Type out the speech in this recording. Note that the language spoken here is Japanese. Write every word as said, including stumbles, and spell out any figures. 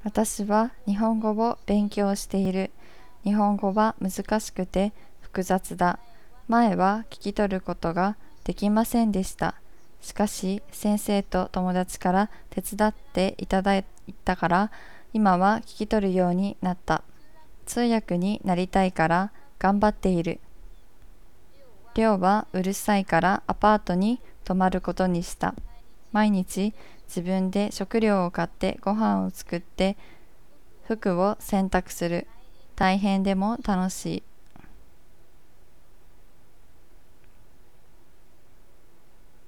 私は日本語を勉強している。日本語は難しくて複雑だ。前は聞き取ることができませんでした。しかし先生と友達から手伝っていただいたから、今は聞き取るようになった。通訳になりたいから頑張っている。寮はうるさいからアパートに泊まることにした。毎日自分で食料を買ってご飯を作って服を洗濯する。大変でも楽しい。